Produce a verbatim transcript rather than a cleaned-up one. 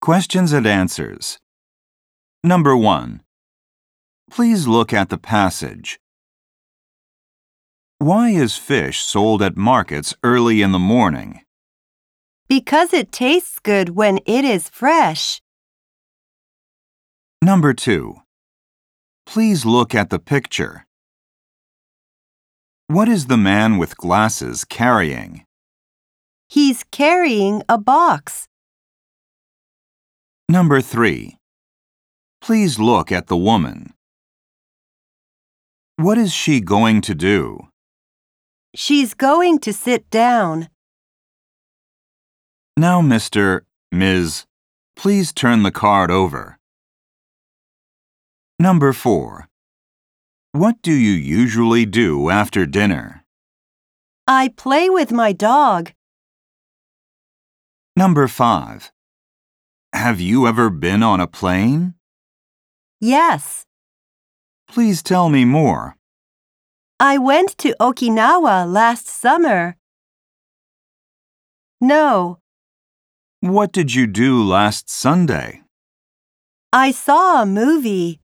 Questions and answers. Number one. Please look at the passage. Why is fish sold at markets early in the morning? Because it tastes good when it is fresh. Number two. Please look at the picture. What is the man with glasses carrying? He's carrying a box. Number three. Please look at the woman. What is she going to do? She's going to sit down. Now, Mister, Miz, please turn the card over. Number four. What do you usually do after dinner? I play with my dog. Number five. Have you ever been on a plane? Yes. Please tell me more. I went to Okinawa last summer. No. What did you do last Sunday? I saw a movie.